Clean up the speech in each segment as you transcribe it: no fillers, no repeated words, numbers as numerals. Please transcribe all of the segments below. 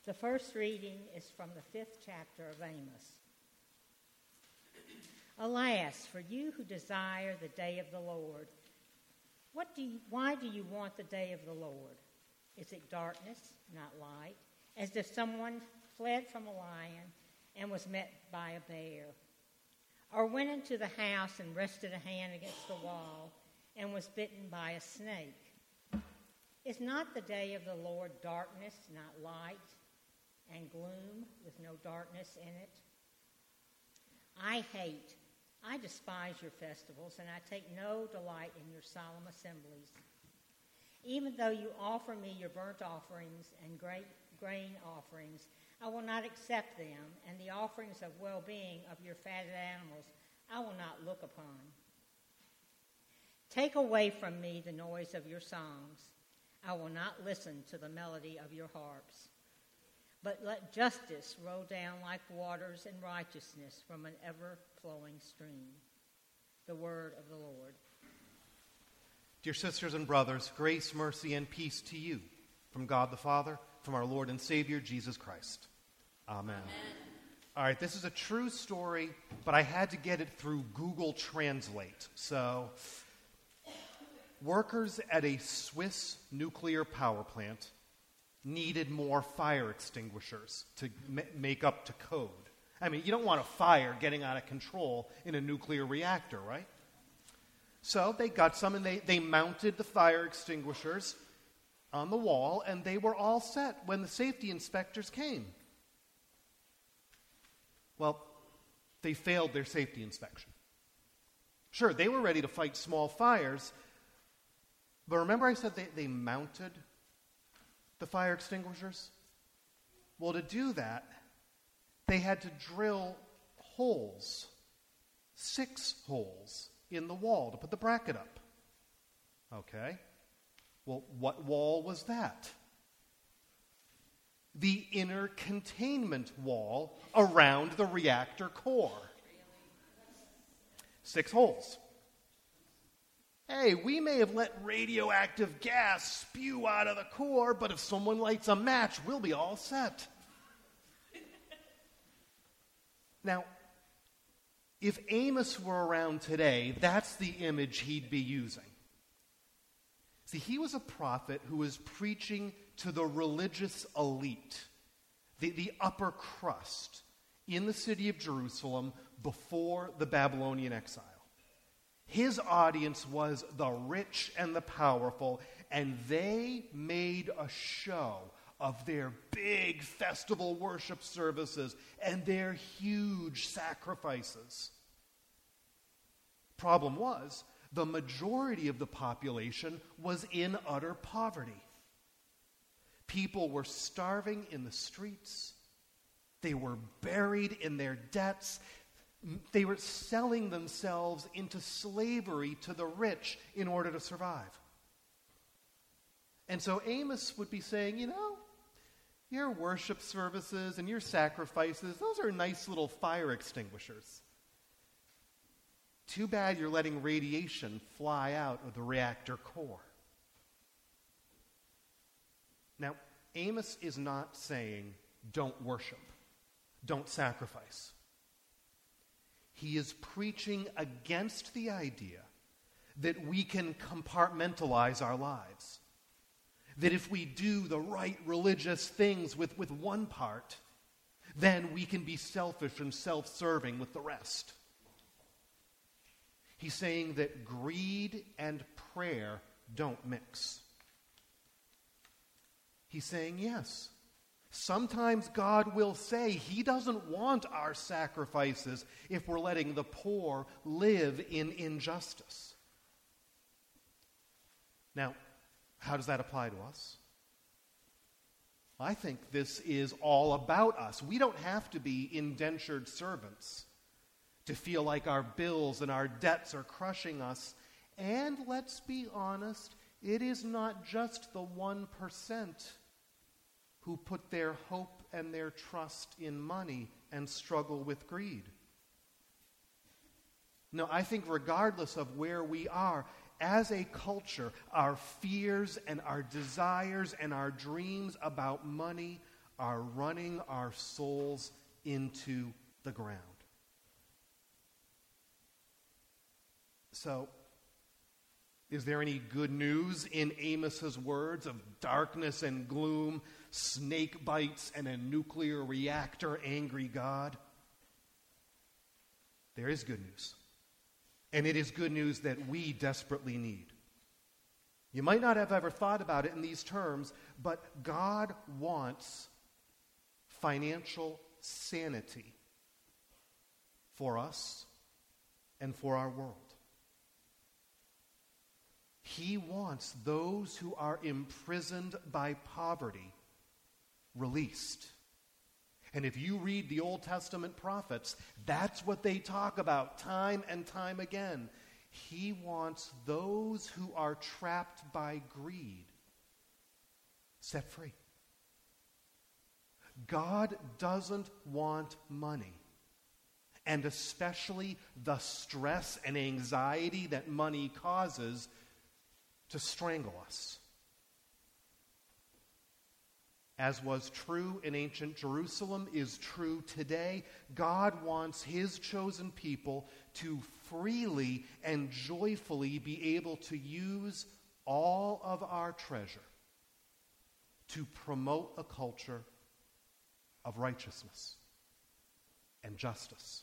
The first reading is from the 5th chapter of Amos. Alas, for you who desire the day of the Lord, why do you want the day of the Lord? Is it darkness, not light, as if someone fled from a lion and was met by a bear, or went into the house and rested a hand against the wall and was bitten by a snake? Is not the day of the Lord darkness, not light, and gloom with no darkness in it? I despise your festivals, and I take no delight in your solemn assemblies. Even though you offer me your burnt offerings and grain offerings, I will not accept them, and the offerings of well-being of your fatted animals I will not look upon. Take away from me the noise of your songs. I will not listen to the melody of your harps. But let justice roll down like waters and righteousness from an ever-flowing stream. The word of the Lord. Dear sisters and brothers, grace, mercy, and peace to you from God the Father, from our Lord and Savior, Jesus Christ. Amen. All right, this is a true story, but I had to get it through Google Translate. So, workers at a Swiss nuclear power plant needed more fire extinguishers to make up to code. I mean, you don't want a fire getting out of control in a nuclear reactor, right? So they got some, and they mounted the fire extinguishers on the wall, and they were all set when the safety inspectors came. Well, they failed their safety inspection. Sure, they were ready to fight small fires, but remember I said they mounted the fire extinguishers? Well, to do that, they had to drill holes, 6 holes in the wall to put the bracket up. Okay. Well, what wall was that? The inner containment wall around the reactor core. 6 holes. Hey, we may have let radioactive gas spew out of the core, but if someone lights a match, we'll be all set. Now, if Amos were around today, that's the image he'd be using. See, he was a prophet who was preaching to the religious elite, the upper crust, in the city of Jerusalem before the Babylonian exile. His audience was the rich and the powerful, and they made a show of their big festival worship services and their huge sacrifices. Problem was, the majority of the population was in utter poverty. People were starving in the streets. They were buried in their debts. They were selling themselves into slavery to the rich in order to survive. And so Amos would be saying, your worship services and your sacrifices, those are nice little fire extinguishers. Too bad you're letting radiation fly out of the reactor core. Now, Amos is not saying, don't worship, don't sacrifice. He is preaching against the idea that we can compartmentalize our lives. That if we do the right religious things with one part, then we can be selfish and self-serving with the rest. He's saying that greed and prayer don't mix. He's saying, yes, sometimes God will say he doesn't want our sacrifices if we're letting the poor live in injustice. Now, how does that apply to us? I think this is all about us. We don't have to be indentured servants to feel like our bills and our debts are crushing us. And let's be honest, it is not just the 1% who put their hope and their trust in money and struggle with greed. No, I think regardless of where we are, as a culture, our fears and our desires and our dreams about money are running our souls into the ground. So, is there any good news in Amos's words of darkness and gloom, snake bites, and a nuclear reactor angry God? There is good news. And it is good news that we desperately need. You might not have ever thought about it in these terms, but God wants financial sanity for us and for our world. He wants those who are imprisoned by poverty released. And if you read the Old Testament prophets, that's what they talk about time and time again. He wants those who are trapped by greed set free. God doesn't want money, and especially the stress and anxiety that money causes, to strangle us. As was true in ancient Jerusalem, is true today. God wants his chosen people to freely and joyfully be able to use all of our treasure to promote a culture of righteousness and justice.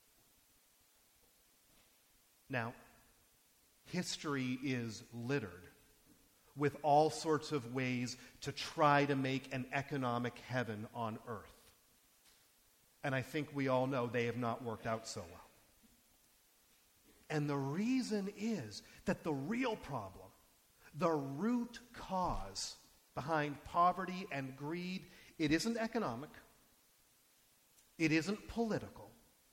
Now, history is littered with all sorts of ways to try to make an economic heaven on earth. And I think we all know they have not worked out so well. And the reason is that the real problem, the root cause behind poverty and greed, it isn't economic, it isn't political,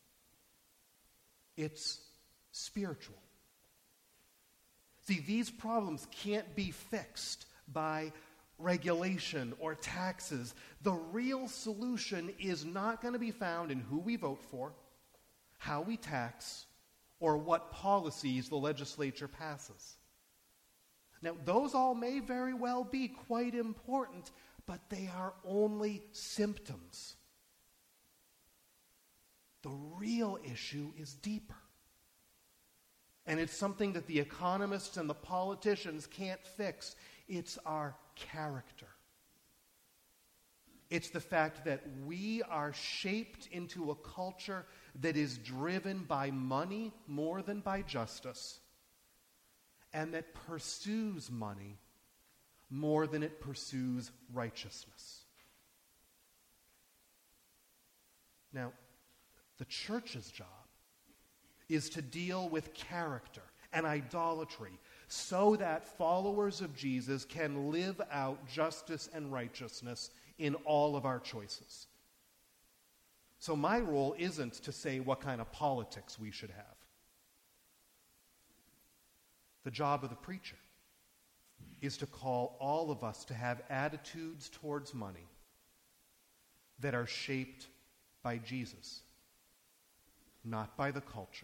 it's spiritual. See, these problems can't be fixed by regulation or taxes. The real solution is not going to be found in who we vote for, how we tax, or what policies the legislature passes. Now, those all may very well be quite important, but they are only symptoms. The real issue is deeper. And it's something that the economists and the politicians can't fix. It's our character. It's the fact that we are shaped into a culture that is driven by money more than by justice, and that pursues money more than it pursues righteousness. Now, the church's job is to deal with character and idolatry so that followers of Jesus can live out justice and righteousness in all of our choices. So my role isn't to say what kind of politics we should have. The job of the preacher is to call all of us to have attitudes towards money that are shaped by Jesus, not by the culture,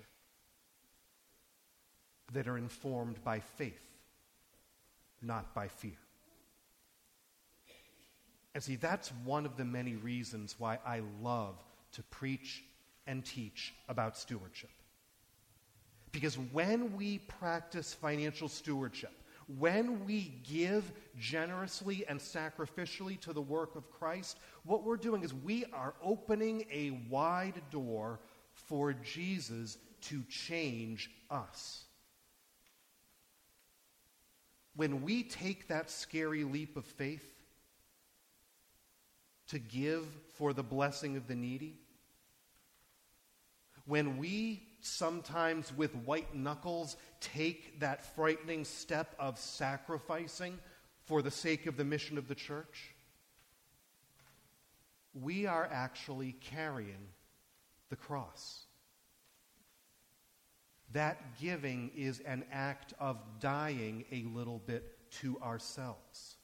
that are informed by faith, not by fear. And see, that's one of the many reasons why I love to preach and teach about stewardship. Because when we practice financial stewardship, when we give generously and sacrificially to the work of Christ, what we're doing is we are opening a wide door for Jesus to change us. When we take that scary leap of faith to give for the blessing of the needy, when we sometimes with white knuckles take that frightening step of sacrificing for the sake of the mission of the church, we are actually carrying the cross. That giving is an act of dying a little bit to ourselves.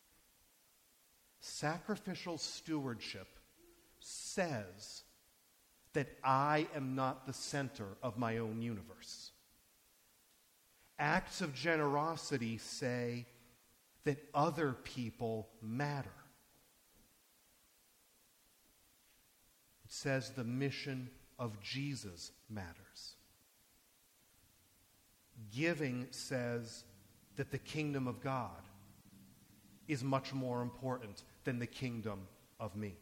Sacrificial stewardship says that I am not the center of my own universe. Acts of generosity say that other people matter. says the mission of Jesus matters. Giving says that the kingdom of God is much more important than the kingdom of me.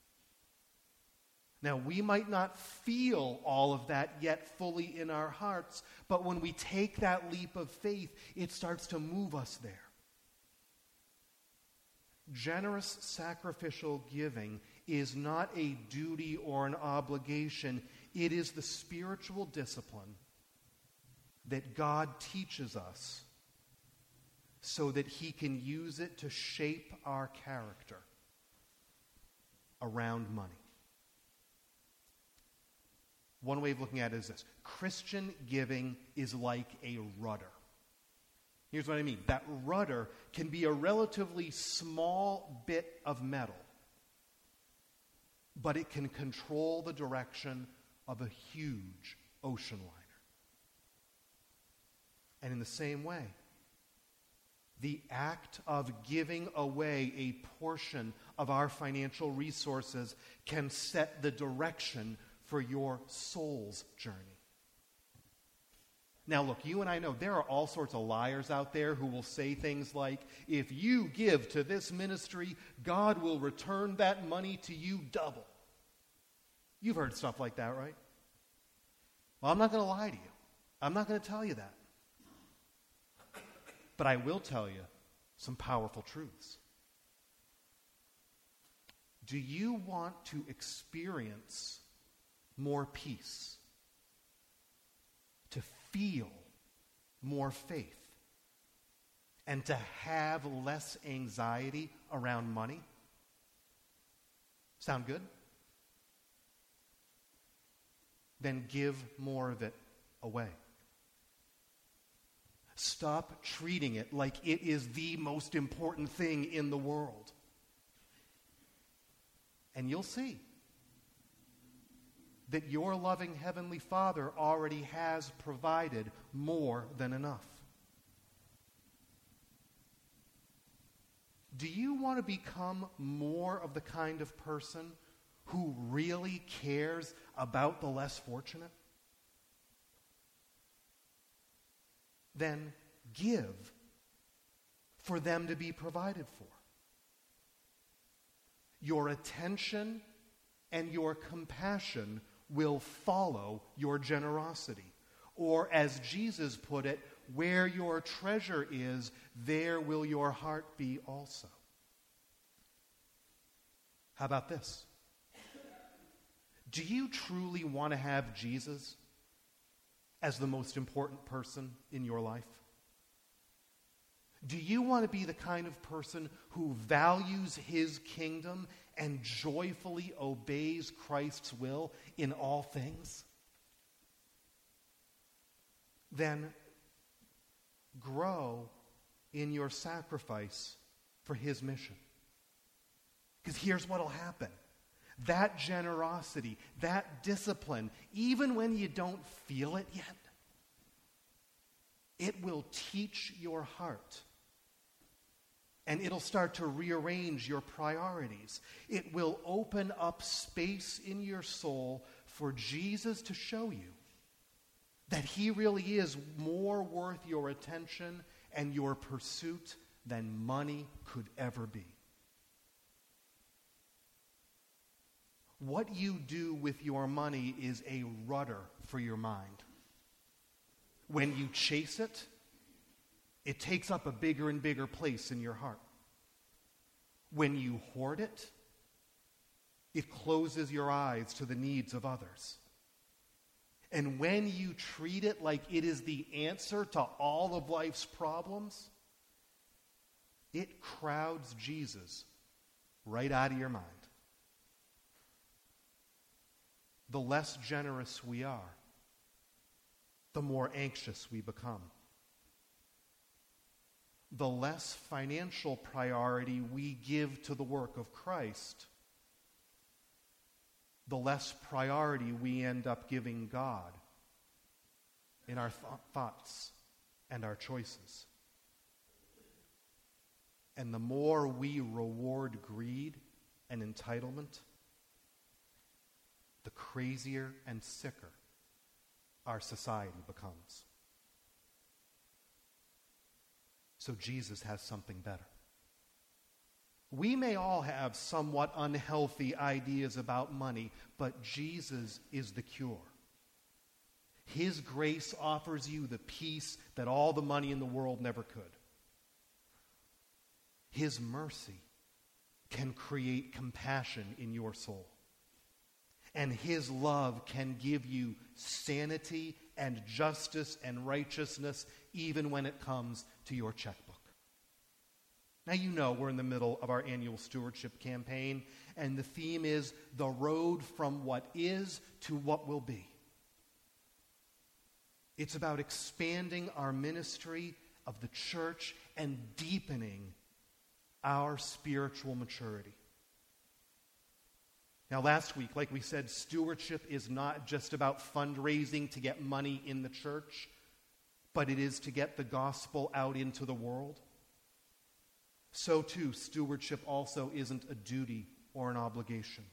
Now, we might not feel all of that yet fully in our hearts, but when we take that leap of faith, it starts to move us there. Generous sacrificial giving is not a duty or an obligation. It is the spiritual discipline that God teaches us so that he can use it to shape our character around money. One way of looking at it is this. Christian giving is like a rudder. Here's what I mean. That rudder can be a relatively small bit of metal, but it can control the direction of a huge ocean liner. And in the same way, the act of giving away a portion of our financial resources can set the direction for your soul's journey. Now look, you and I know there are all sorts of liars out there who will say things like, if you give to this ministry, God will return that money to you double. You've heard stuff like that, right? Well, I'm not going to lie to you. I'm not going to tell you that. But I will tell you some powerful truths. Do you want to experience more peace? To feel more faith? And to have less anxiety around money? Sound good? Then give more of it away. Stop treating it like it is the most important thing in the world. And you'll see that your loving Heavenly Father already has provided more than enough. Do you want to become more of the kind of person who really cares about the less fortunate? Then give for them to be provided for. Your attention and your compassion will follow your generosity. Or as Jesus put it, where your treasure is, there will your heart be also. How about this? Do you truly want to have Jesus as the most important person in your life? Do you want to be the kind of person who values his kingdom and joyfully obeys Christ's will in all things? Then grow in your sacrifice for his mission. Because here's what will happen. That generosity, that discipline, even when you don't feel it yet, it will teach your heart. And it'll start to rearrange your priorities. It will open up space in your soul for Jesus to show you that he really is more worth your attention and your pursuit than money could ever be. What you do with your money is a rudder for your mind. When you chase it, it takes up a bigger and bigger place in your heart. When you hoard it, it closes your eyes to the needs of others. And when you treat it like it is the answer to all of life's problems, it crowds Jesus right out of your mind. The less generous we are, the more anxious we become. The less financial priority we give to the work of Christ, the less priority we end up giving God in our thoughts and our choices. And the more we reward greed and entitlement, the crazier and sicker our society becomes. So Jesus has something better. We may all have somewhat unhealthy ideas about money, but Jesus is the cure. His grace offers you the peace that all the money in the world never could. His mercy can create compassion in your soul. And His love can give you sanity and justice and righteousness even when it comes to your checkbook. Now, you know we're in the middle of our annual stewardship campaign, and the theme is the road from what is to what will be. It's about expanding our ministry of the church and deepening our spiritual maturity. Now, last week, like we said, stewardship is not just about fundraising to get money in the church, but it is to get the gospel out into the world. So too, stewardship also isn't a duty or an obligation.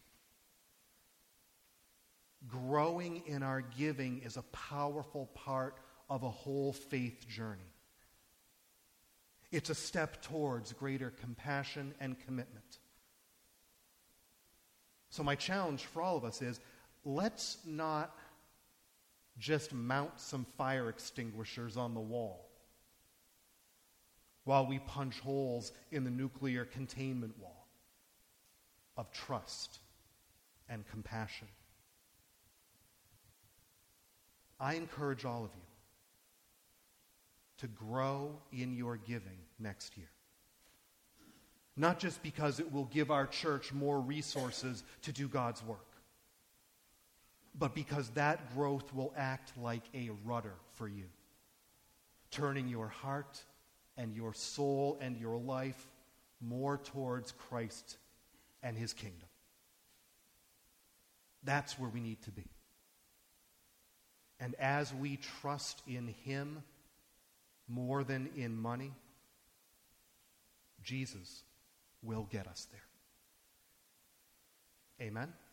Growing in our giving is a powerful part of a whole faith journey. It's a step towards greater compassion and commitment. So my challenge for all of us is, let's not just mount some fire extinguishers on the wall while we punch holes in the nuclear containment wall of trust and compassion. I encourage all of you to grow in your giving next year. Not just because it will give our church more resources to do God's work, but because that growth will act like a rudder for you, turning your heart and your soul and your life more towards Christ and His kingdom. That's where we need to be. And as we trust in Him more than in money, Jesus will get us there. Amen?